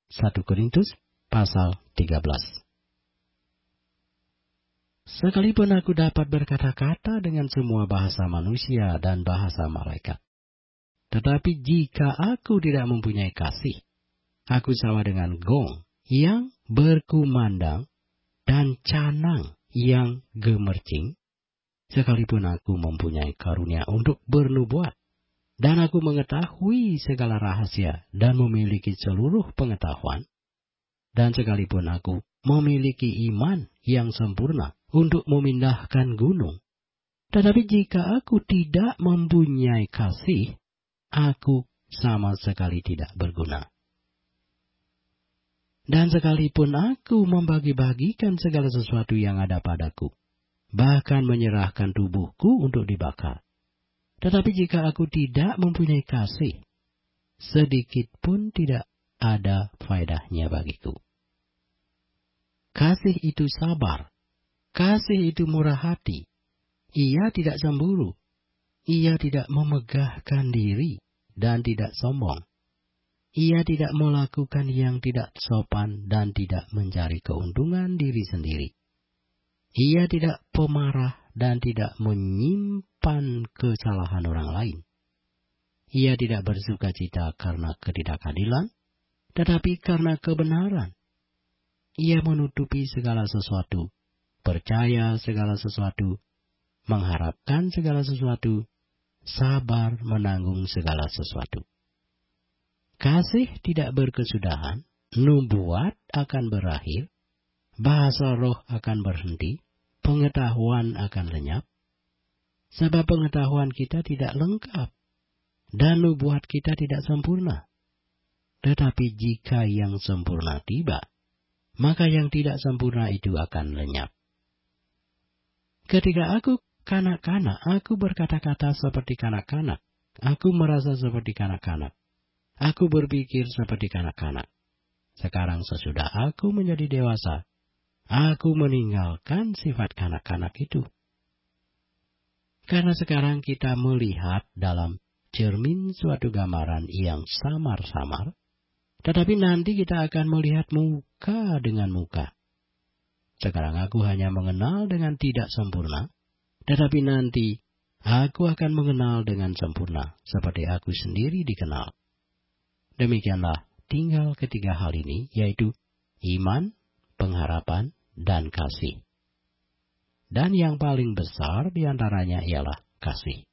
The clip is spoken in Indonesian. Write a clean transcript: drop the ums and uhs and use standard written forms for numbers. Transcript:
1 Korintus pasal 13. Sekalipun aku dapat berkata-kata dengan semua bahasa manusia dan bahasa malaikat, tetapi jika aku tidak mempunyai kasih, aku sama dengan gong yang berkumandang dan canang yang gemercing. Sekalipun aku mempunyai karunia untuk bernubuat, dan aku mengetahui segala rahasia dan memiliki seluruh pengetahuan, dan sekalipun aku memiliki iman yang sempurna untuk memindahkan gunung, tetapi jika aku tidak mempunyai kasih, aku sama sekali tidak berguna. Dan sekalipun aku membagi-bagikan segala sesuatu yang ada padaku, bahkan menyerahkan tubuhku untuk dibakar, tetapi jika aku tidak mempunyai kasih, sedikit pun tidak ada faedahnya bagiku. Kasih itu sabar, kasih itu murah hati, ia tidak cemburu, ia tidak memegahkan diri dan tidak sombong. Ia tidak melakukan yang tidak sopan dan tidak mencari keuntungan diri sendiri. Ia tidak pemarah dan tidak menyimpan kesalahan orang lain. Ia tidak bersuka cita karena ketidakadilan, tetapi karena kebenaran. Ia menutupi segala sesuatu, percaya segala sesuatu, mengharapkan segala sesuatu, sabar menanggung segala sesuatu. Kasih tidak berkesudahan, nubuat akan berakhir, bahasa roh akan berhenti, pengetahuan akan lenyap, sebab pengetahuan kita tidak lengkap, dan nubuat kita tidak sempurna. Tetapi jika yang sempurna tiba, maka yang tidak sempurna itu akan lenyap. Ketika aku kanak-kanak, aku berkata-kata seperti kanak-kanak, aku merasa seperti kanak-kanak. Aku berpikir seperti kanak-kanak. Sekarang sesudah aku menjadi dewasa, aku meninggalkan sifat kanak-kanak itu. Karena sekarang kita melihat dalam cermin suatu gambaran yang samar-samar, tetapi nanti kita akan melihat muka dengan muka. Sekarang aku hanya mengenal dengan tidak sempurna, tetapi nanti aku akan mengenal dengan sempurna, seperti aku sendiri dikenal. Demikianlah tinggal ketiga hal ini, yaitu iman, pengharapan, dan kasih. Dan yang paling besar diantaranya ialah kasih.